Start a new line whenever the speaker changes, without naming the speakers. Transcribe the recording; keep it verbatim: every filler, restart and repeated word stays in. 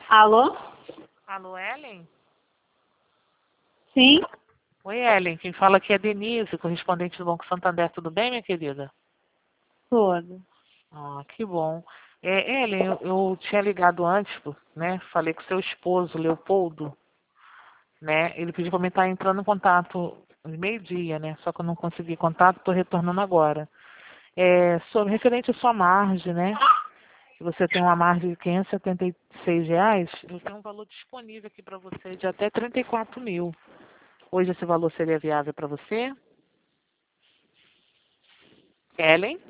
Alô?
Alô, Ellen?
Sim?
Oi, Ellen. Quem fala aqui é Denise, correspondente do Banco Santander. Tudo bem, minha querida?
Tudo.
Ah, que bom. É, Ellen, eu, eu tinha ligado antes, né? Falei com seu esposo, Leopoldo, né? Ele pediu para mim estar entrando em contato às meio-dia, né? Só que eu não consegui contato, estou retornando agora. É, sobre, referente à sua margem, né? Você tem uma margem de quinhentos e setenta e seis reais, eu tenho um valor disponível aqui para você de até trinta e quatro mil. Hoje esse valor seria viável para você? Ellen?